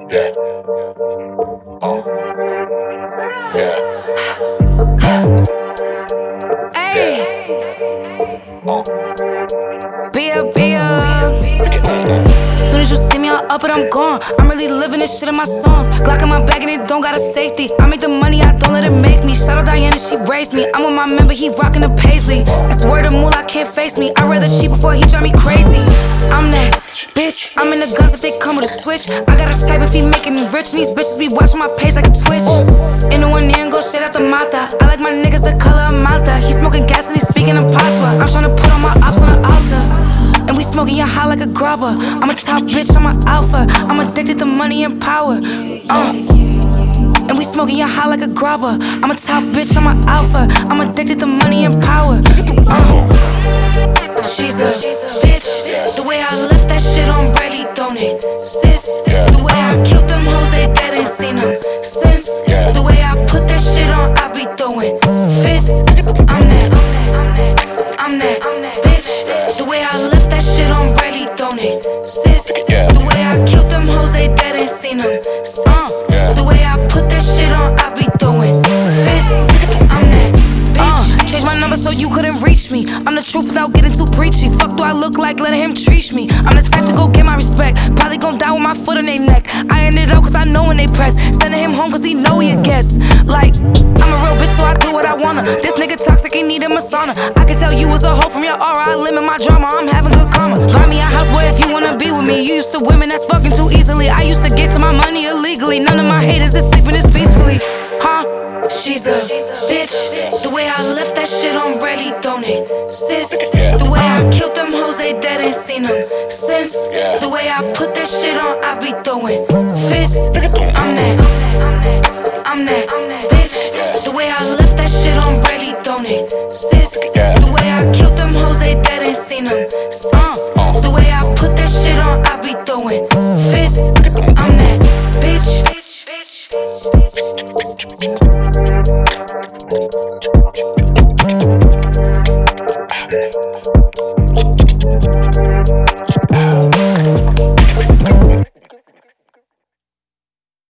Yeah. Yeah. Hey, Uh. be up. Soon as you see me, I'm up and I'm gone. I'm really living this shit in my songs. Glock in my bag and it don't got a safety. I make the money, I don't let it make me. Shout out Diana, she raised me. I'm with my member, he rockin' the paisley. That's word of moolah, can't face me. I'd rather cheat before he drive me crazy. I'm that bitch, I'm in the guns if they come with a switch. I got a type if he making me rich. And these bitches be watching my page like a Twitch. In the one ear and go straight out the mata. I like my niggas the color of Malta. He smoking gas and he speaking in patois. I'm tryna put all my ops on the altar. And we smoking your high like a grubber. I'm a top bitch, I'm an alpha. I'm addicted to money and power. And we smoking your high like a grubber. I'm a top bitch, I'm an alpha. I'm addicted to money and power. She's a bitch. The way I left that shit on Riley, don't it? Sis, the way I killed them hoes, they dead, ain't seen them since. The way I put that shit on, I be throwing fists. I'm that bitch. The way I left that shit on Riley, don't it? Sis, the way I killed them hoes, they dead, ain't seen them since. The way I put that shit on, I be throwing fists. I'm that bitch. Changed my number so you couldn't reach me. I'm the truth without getting too preachy. Fuck do I look like letting him treat me? I'm the type to go get my respect. Probably gon' die with my foot on their neck. I ended up cause I know when they press. Sending him home cause he know he a guest. Like, I'm a real bitch so I do what I wanna. This nigga toxic, he need a sauna. I can tell you was a hoe from your aura. I limit my drama, I'm having good karma. Buy me a house, boy, if you wanna be with me. You used to women that's fucking too easily. I used to get to my money illegally. None of my haters is sleeping this peacefully. She's a bitch. The way I left that shit on Riley, don't it? Sis, the way I killed them hoes, they dead, ain't seen them since. The way I put that shit on, I be throwing fists. I'm that